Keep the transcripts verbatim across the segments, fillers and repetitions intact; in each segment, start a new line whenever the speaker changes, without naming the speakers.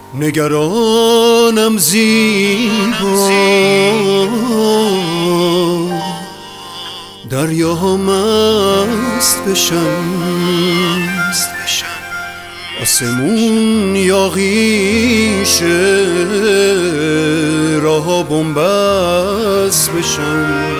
نگرانم زیبا دریا مست بشم، آسمون یاغیشه راه بنبست بشم.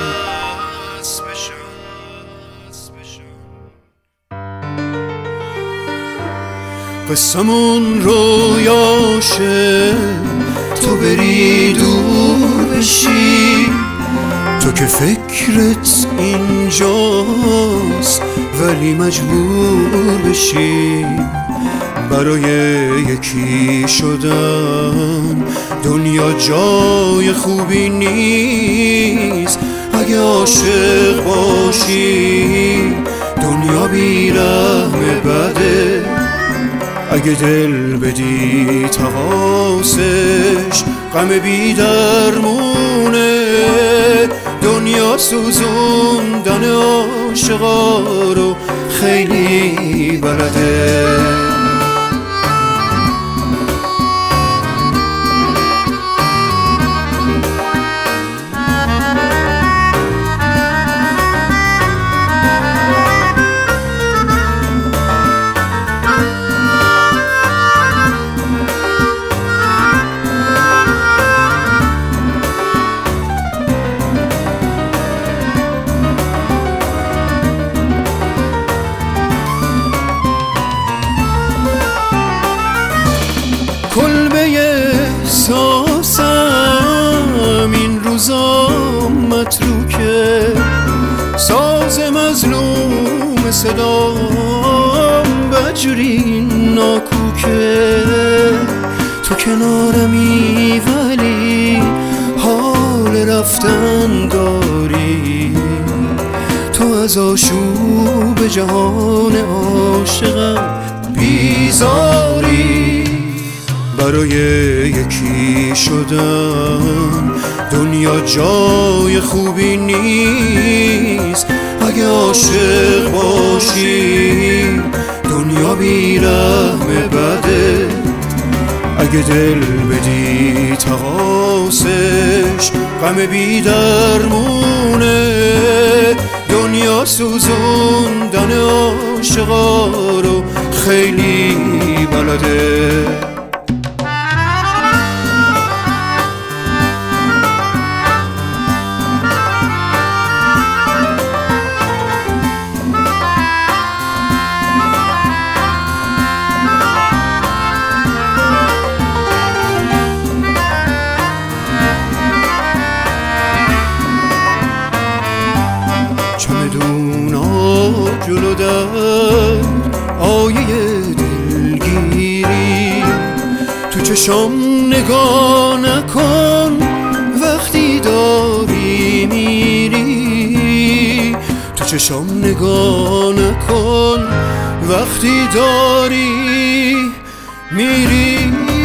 قصمون رویاشه تو بری دور بشی، تو که فکرت اینجاست ولی مجبور بشی. برای یکی شدن دنیا جای خوبی نیست، اگه عاشق باشی دنیا بی رحم بده. اگه دل بدی تقاسش غم بی درمونه، دنیا سوزوندن عاشقا رو خیلی بلده. کلبه احساسم این روزا متروکه، ساز مظلوم صدام بجری ناکوکه. تو کنارمی ولی حال رفتن داری، تو از آشوب جهان عاشقم بیزاری. برای یکی شدن دنیا جای خوبی نیست، اگه عاشق باشی دنیا بی رحم بده. اگه دل بدی تقاسش غم بی درمونه، دنیا سوزوندن عاشقا رو خیلی بلده. چمدونا جلو در آیه دلگیری، تو چشام نگاه نکن وقتی داری میری. تو چشام نگاه نکن وقتی داری میری.